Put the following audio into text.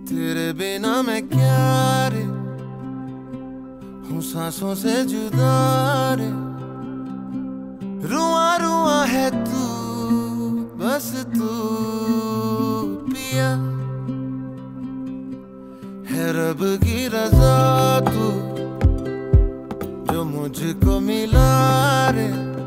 तेरे बिना मैं क्या रे, हूँ सांसों से जुदा रे। रुआ रुआ है तू, बस तू पिया, है रब की रजा तू जो मुझको मिला रे।